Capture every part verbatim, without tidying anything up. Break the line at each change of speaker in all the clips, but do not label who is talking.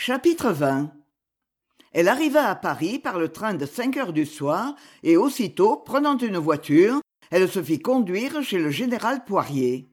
Chapitre vingt. Elle arriva à Paris par le train de cinq heures du soir, et aussitôt, prenant une voiture, elle se fit conduire chez le général Poirier.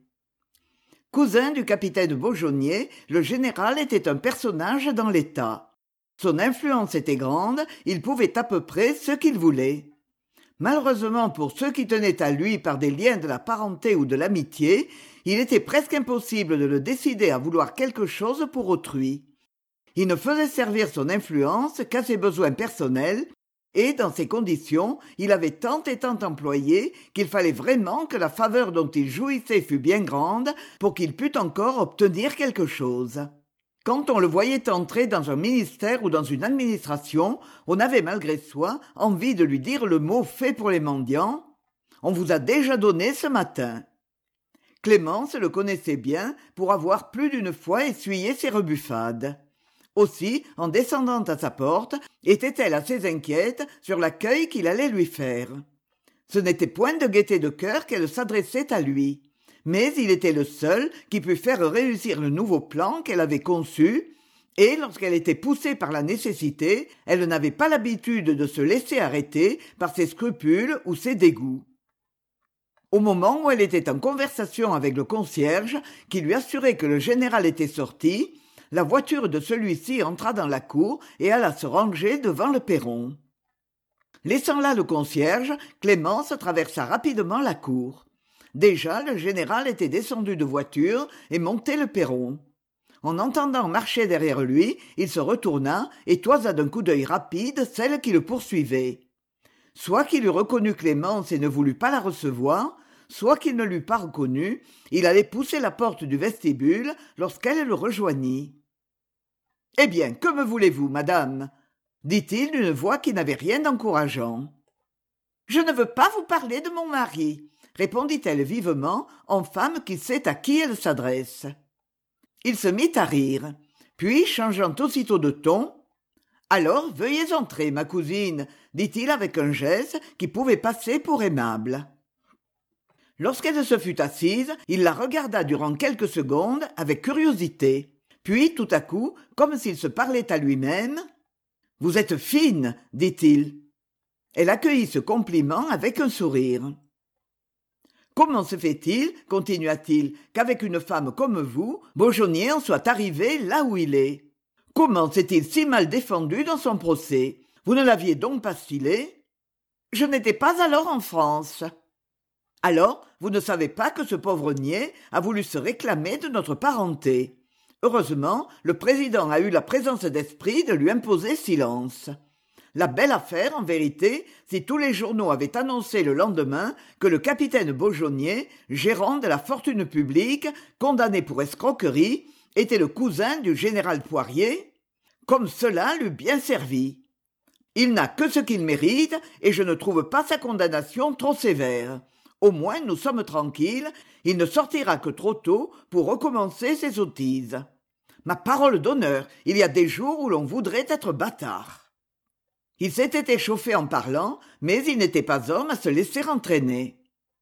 Cousin du capitaine Beaujonnier, le général était un personnage dans l'État. Son influence était grande, il pouvait à peu près ce qu'il voulait. Malheureusement pour ceux qui tenaient à lui par des liens de la parenté ou de l'amitié, il était presque impossible de le décider à vouloir quelque chose pour autrui. Il ne faisait servir son influence qu'à ses besoins personnels, et, dans ces conditions, il avait tant et tant employé qu'il fallait vraiment que la faveur dont il jouissait fût bien grande pour qu'il pût encore obtenir quelque chose. Quand on le voyait entrer dans un ministère ou dans une administration, on avait malgré soi envie de lui dire le mot fait pour les mendiants. On vous a déjà donné ce matin. Clémence le connaissait bien pour avoir plus d'une fois essuyé ses rebuffades. Aussi, en descendant à sa porte, était-elle assez inquiète sur l'accueil qu'il allait lui faire. Ce n'était point de gaieté de cœur qu'elle s'adressait à lui, mais il était le seul qui pût faire réussir le nouveau plan qu'elle avait conçu, et lorsqu'elle était poussée par la nécessité, elle n'avait pas l'habitude de se laisser arrêter par ses scrupules ou ses dégoûts. Au moment où elle était en conversation avec le concierge, qui lui assurait que le général était sorti, la voiture de celui-ci entra dans la cour et alla se ranger devant le perron. Laissant là le concierge, Clémence traversa rapidement la cour. Déjà, le général était descendu de voiture et montait le perron. En entendant marcher derrière lui, il se retourna et toisa d'un coup d'œil rapide celle qui le poursuivait. Soit qu'il eût reconnu Clémence et ne voulut pas la recevoir, soit qu'il ne l'eût pas reconnue, il allait pousser la porte du vestibule lorsqu'elle le rejoignit. « Eh bien, que me voulez-vous, madame ?» dit-il d'une voix qui n'avait rien d'encourageant. « Je ne veux pas vous parler de mon mari, » répondit-elle vivement, en femme qui sait à qui elle s'adresse. Il se mit à rire, puis, changeant aussitôt de ton, « Alors, veuillez entrer, ma cousine, » dit-il avec un geste qui pouvait passer pour aimable. Lorsqu'elle se fut assise, il la regarda durant quelques secondes avec curiosité. Puis, tout à coup, comme s'il se parlait à lui-même, « Vous êtes fine, » dit-il. Elle accueillit ce compliment avec un sourire. « Comment se fait-il, continua-t-il, qu'avec une femme comme vous, Beaujonnier en soit arrivé là où il est? Comment s'est-il si mal défendu dans son procès? Vous ne l'aviez donc pas stylé? Je n'étais pas alors en France. » Alors, vous ne savez pas que ce pauvre niais a voulu se réclamer de notre parenté. Heureusement, le président a eu la présence d'esprit de lui imposer silence. La belle affaire, en vérité, si tous les journaux avaient annoncé le lendemain que le capitaine Beaujonnier, gérant de la fortune publique, condamné pour escroquerie, était le cousin du général Poirier, comme cela l'eût bien servi. Il n'a que ce qu'il mérite, et je ne trouve pas sa condamnation trop sévère. Au moins, nous sommes tranquilles, il ne sortira que trop tôt pour recommencer ses sottises. Ma parole d'honneur, il y a des jours où l'on voudrait être bâtard. Il s'était échauffé en parlant, mais il n'était pas homme à se laisser entraîner.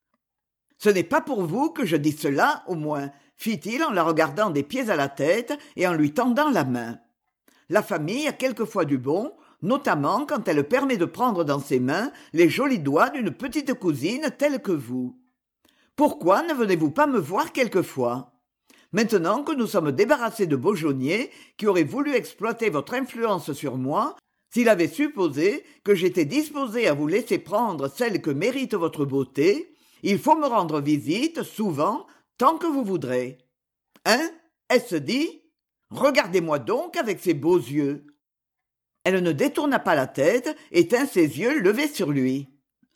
Ce n'est pas pour vous que je dis cela, au moins, fit-il en la regardant des pieds à la tête et en lui tendant la main. La famille a quelquefois du bon, notamment quand elle permet de prendre dans ses mains les jolis doigts d'une petite cousine telle que vous. Pourquoi ne venez-vous pas me voir quelquefois ? Maintenant que nous sommes débarrassés de Beaujonnier, qui aurait voulu exploiter votre influence sur moi, s'il avait supposé que j'étais disposé à vous laisser prendre celle que mérite votre beauté, il faut me rendre visite, souvent, tant que vous voudrez. Hein ? Est-ce dit ? Regardez-moi donc avec ces beaux yeux. » Elle ne détourna pas la tête et tint ses yeux levés sur lui.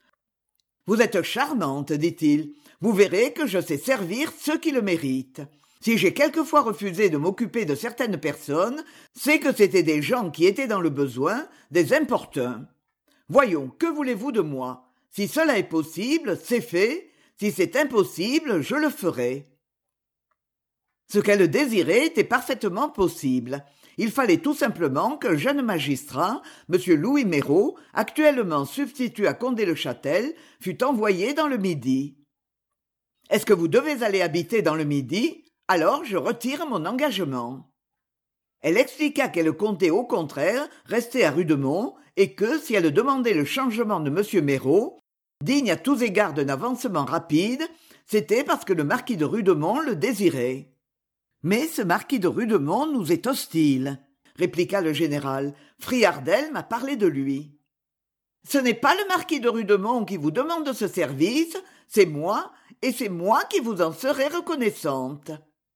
« Vous êtes charmante, dit-il. Vous verrez que je sais servir ceux qui le méritent. Si j'ai quelquefois refusé de m'occuper de certaines personnes, c'est que c'étaient des gens qui étaient dans le besoin, des importuns. Voyons, que voulez-vous de moi? Si cela est possible, c'est fait. Si c'est impossible, je le ferai. » Ce qu'elle désirait était parfaitement possible. Il fallait tout simplement qu'un jeune magistrat, M. Louis Méraut, actuellement substitut à Condé-le-Châtel, fût envoyé dans le Midi. « Est-ce que vous devez aller habiter dans le Midi ? Alors je retire mon engagement. » Elle expliqua qu'elle comptait au contraire rester à Rudemont et que, si elle demandait le changement de M. Méraut, digne à tous égards d'un avancement rapide, c'était parce que le marquis de Rudemont le désirait. « Mais ce marquis de Rudemont nous est hostile, » répliqua le général. « Friardel m'a parlé de lui. »« Ce n'est pas le marquis de Rudemont qui vous demande ce service, c'est moi, et c'est moi qui vous en serai reconnaissante. »«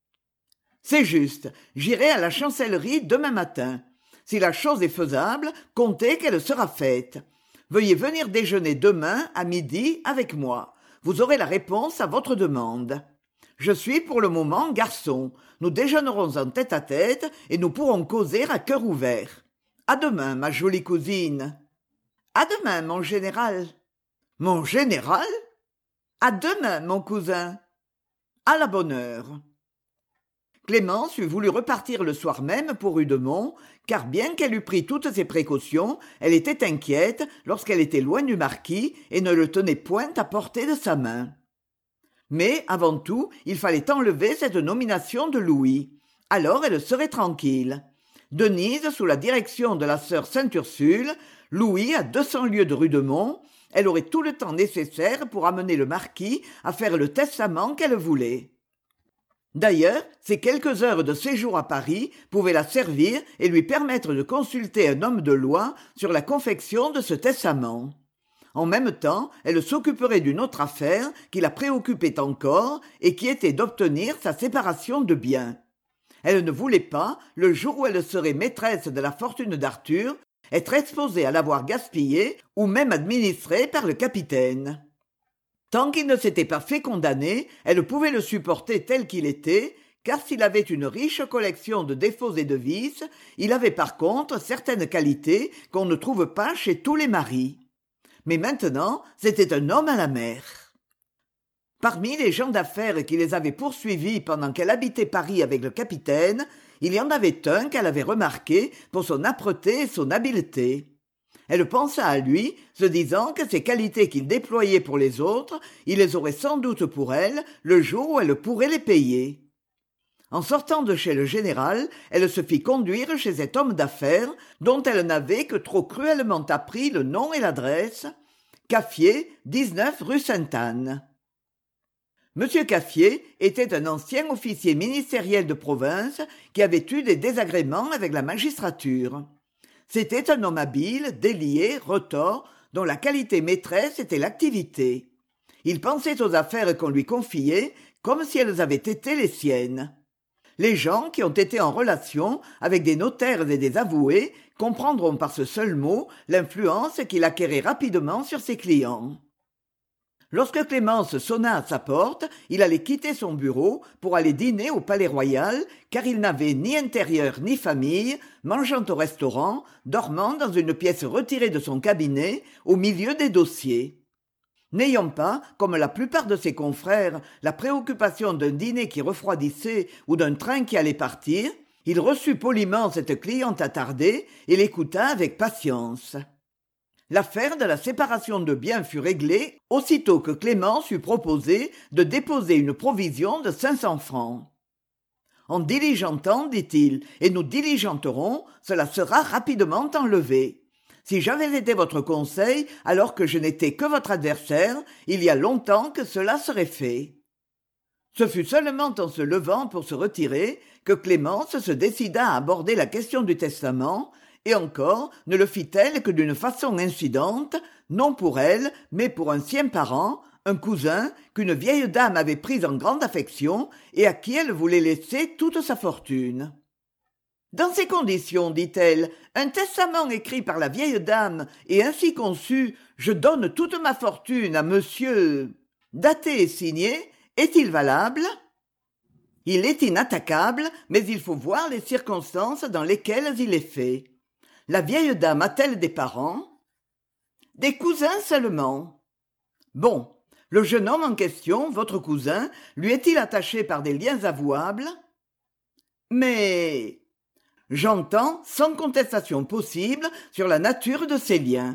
C'est juste, j'irai à la chancellerie demain matin. Si la chose est faisable, comptez qu'elle sera faite. Veuillez venir déjeuner demain à midi avec moi. Vous aurez la réponse à votre demande. Je suis pour le moment garçon. Nous déjeunerons en tête-à-tête et nous pourrons causer à cœur ouvert. À demain, ma jolie cousine. À demain, mon général. Mon général? À demain, mon cousin. À la bonne heure. Clémence eût voulu repartir le soir même pour Rudemont, car bien qu'elle eût pris toutes ses précautions, elle était inquiète lorsqu'elle était loin du marquis et ne le tenait point à portée de sa main. Mais, avant tout, il fallait enlever cette nomination de Louis. Alors elle serait tranquille. Denise, sous la direction de la sœur Sainte-Ursule, Louis à deux cents lieues de Rudemont, elle aurait tout le temps nécessaire pour amener le marquis à faire le testament qu'elle voulait. D'ailleurs, ces quelques heures de séjour à Paris pouvaient la servir et lui permettre de consulter un homme de loi sur la confection de ce testament. En même temps, elle s'occuperait d'une autre affaire qui la préoccupait encore et qui était d'obtenir sa séparation de biens. Elle ne voulait pas, le jour où elle serait maîtresse de la fortune d'Arthur, être exposée à l'avoir gaspillée ou même administrée par le capitaine. Tant qu'il ne s'était pas fait condamner, elle pouvait le supporter tel qu'il était, car s'il avait une riche collection de défauts et de vices, il avait par contre certaines qualités qu'on ne trouve pas chez tous les maris. Mais maintenant, c'était un homme à la mer. Parmi les gens d'affaires qui les avaient poursuivis pendant qu'elle habitait Paris avec le capitaine, il y en avait un qu'elle avait remarqué pour son âpreté et son habileté. Elle pensa à lui, se disant que ces qualités qu'il déployait pour les autres, il les aurait sans doute pour elle le jour où elle pourrait les payer. En sortant de chez le général, elle se fit conduire chez cet homme d'affaires dont elle n'avait que trop cruellement appris le nom et l'adresse, Caffier, dix-neuf rue Sainte-Anne. Monsieur Caffier était un ancien officier ministériel de province qui avait eu des désagréments avec la magistrature. C'était un homme habile, délié, retors, dont la qualité maîtresse était l'activité. Il pensait aux affaires qu'on lui confiait comme si elles avaient été les siennes. Les gens qui ont été en relation avec des notaires et des avoués comprendront par ce seul mot l'influence qu'il acquérait rapidement sur ses clients. Lorsque Clémence sonna à sa porte, il allait quitter son bureau pour aller dîner au Palais-Royal, car il n'avait ni intérieur ni famille, mangeant au restaurant, dormant dans une pièce retirée de son cabinet, au milieu des dossiers. N'ayant pas, comme la plupart de ses confrères, la préoccupation d'un dîner qui refroidissait ou d'un train qui allait partir, il reçut poliment cette cliente attardée et l'écouta avec patience. L'affaire de la séparation de biens fut réglée aussitôt que Clémence eut proposé de déposer une provision de cinq cents francs. « En diligentant, dit-il, et nous diligenterons, cela sera rapidement enlevé. Si j'avais été votre conseil, alors que je n'étais que votre adversaire, il y a longtemps que cela serait fait. » Ce fut seulement en se levant pour se retirer que Clémence se décida à aborder la question du testament, et encore ne le fit-elle que d'une façon incidente, non pour elle, mais pour un sien parent, un cousin qu'une vieille dame avait pris en grande affection et à qui elle voulait laisser toute sa fortune. « Dans ces conditions, dit-elle, un testament écrit par la vieille dame et ainsi conçu, je donne toute ma fortune à monsieur, daté et signé, est-il valable ? Il est inattaquable, mais il faut voir les circonstances dans lesquelles il est fait. La vieille dame a-t-elle des parents ? Des cousins seulement. Bon, le jeune homme en question, votre cousin, lui est-il attaché par des liens avouables ? Mais... J'entends, sans contestation possible, sur la nature de ces liens.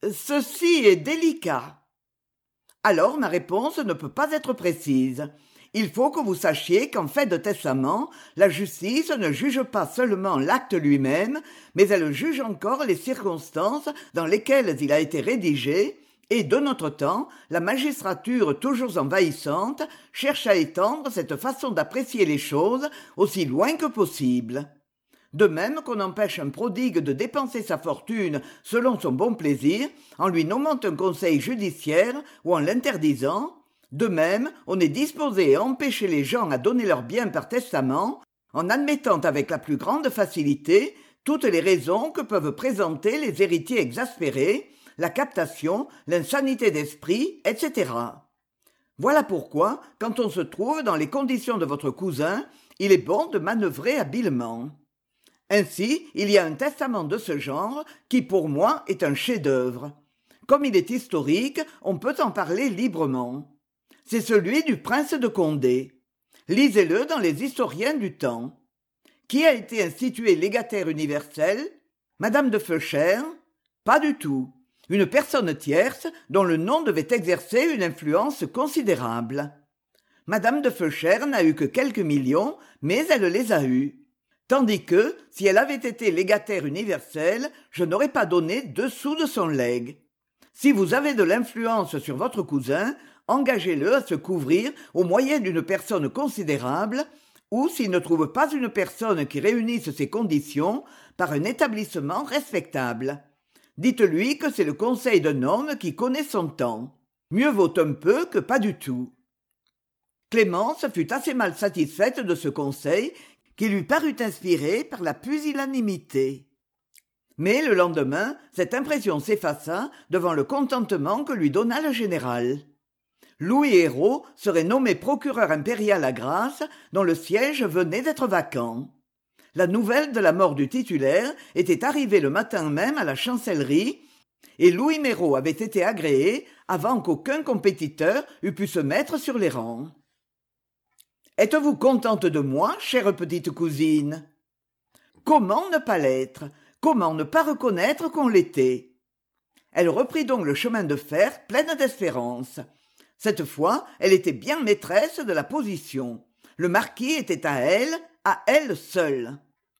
Ceci est délicat. Alors ma réponse ne peut pas être précise. Il faut que vous sachiez qu'en fait de testament, la justice ne juge pas seulement l'acte lui-même, mais elle juge encore les circonstances dans lesquelles il a été rédigé, et de notre temps, la magistrature toujours envahissante cherche à étendre cette façon d'apprécier les choses aussi loin que possible. De même qu'on empêche un prodigue de dépenser sa fortune selon son bon plaisir, en lui nommant un conseil judiciaire ou en l'interdisant, de même, on est disposé à empêcher les gens à donner leurs biens par testament, en admettant avec la plus grande facilité toutes les raisons que peuvent présenter les héritiers exaspérés, la captation, l'insanité d'esprit, et cetera. Voilà pourquoi, quand on se trouve dans les conditions de votre cousin, il est bon de manœuvrer habilement. Ainsi, il y a un testament de ce genre qui, pour moi, est un chef-d'œuvre. Comme il est historique, on peut en parler librement. C'est celui du prince de Condé. Lisez-le dans les historiens du temps. Qui a été institué légataire universel? Madame de Feuchères? Pas du tout. Une personne tierce dont le nom devait exercer une influence considérable. Madame de Feuchères n'a eu que quelques millions, mais elle les a eus. Tandis que, si elle avait été légataire universelle, je n'aurais pas donné deux sous de son legs. Si vous avez de l'influence sur votre cousin, engagez-le à se couvrir au moyen d'une personne considérable, ou, s'il ne trouve pas une personne qui réunisse ces conditions, par un établissement respectable. Dites-lui que c'est le conseil d'un homme qui connaît son temps. Mieux vaut un peu que pas du tout. Clémence fut assez mal satisfaite de ce conseil, qui lui parut inspiré par la pusillanimité. Mais le lendemain, cette impression s'effaça devant le contentement que lui donna le général. Louis Hérault serait nommé procureur impérial à Grasse, dont le siège venait d'être vacant. La nouvelle de la mort du titulaire était arrivée le matin même à la chancellerie, et Louis Méreau avait été agréé avant qu'aucun compétiteur eût pu se mettre sur les rangs. « Êtes-vous contente de moi, chère petite cousine ?» Comment ne pas l'être? Comment ne pas reconnaître qu'on l'était? Elle reprit donc le chemin de fer, pleine d'espérance. Cette fois, elle était bien maîtresse de la position. Le marquis était à elle, à elle seule.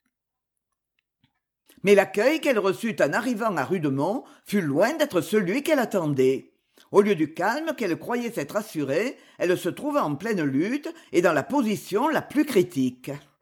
Mais l'accueil qu'elle reçut en arrivant à Rudemont fut loin d'être celui qu'elle attendait. Au lieu du calme qu'elle croyait s'être assuré, elle se trouva en pleine lutte et dans la position la plus critique.